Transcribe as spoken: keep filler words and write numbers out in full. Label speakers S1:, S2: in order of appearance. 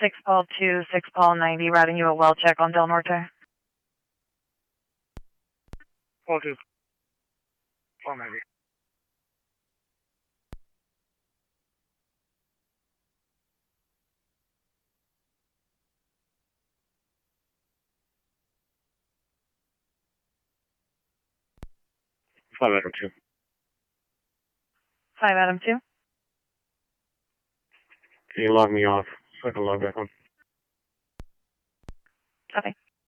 S1: six Paul two, six Paul ninety, routing you a well check on Del Norte.
S2: Paul two, Paul ninety. Five Adam two.
S1: five Adam two.
S2: Can you log me off so I can log back on?
S1: Copy.